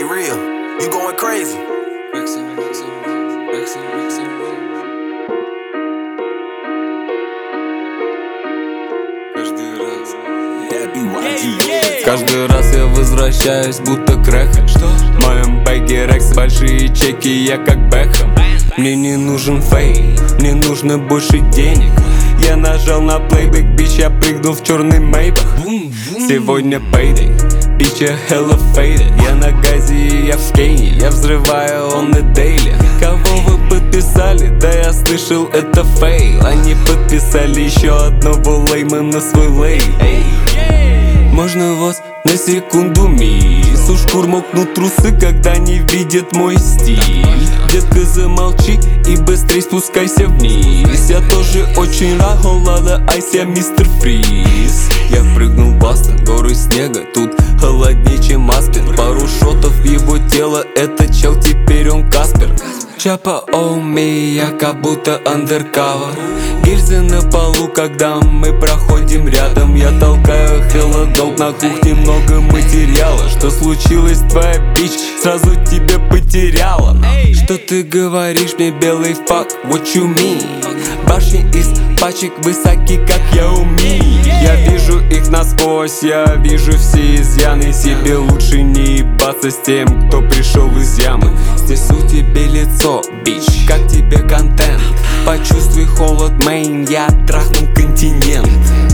Hey, real, you going crazy. Каждый раз я возвращаюсь, будто крэха. В моем бэге рекс, большие чеки, я как Бекхэм. Мне не нужен фейм, мне нужно больше денег. Я нажал на плейбэк, бич, я прыгнул в черный мейбах. Сегодня payday, бич, я hella faded. Я на газе и я в скейне, я взрываю on the daily. Кого вы подписали? Да я слышал, это фейл. Они подписали еще одного лейма на свой лейб. Можно вас на секунду мисс? У шкур мокнут трусы, когда не видят мой стиль. Детка, замолчи и быстрей спускайся вниз. Я тоже очень рад, холода, айс, я мистер Фриз. Я прыгнул в Бастон, горы снега, тут холоднее, чем Аспен. Пару шотов в его тело, это чел, теперь он Каспер. Чапа, оу ми, я как будто андеркавер. Гильзы на полу, когда мы проходим рядом. Я толкаю хелла долг, на кухне много материала. Что случилось, твоя бич сразу тебя потеряла. Что ты говоришь мне, белый фак, what you mean? Башни из пачек высоки, как Яоми. Я вижу их насквозь, я вижу все изъяны. Себе лучше не ебаться с тем, кто пришел из ямы. Снесу тебе лицо, бич, как тебе контент? Почувствуй холод, мейн, я трахнул континент.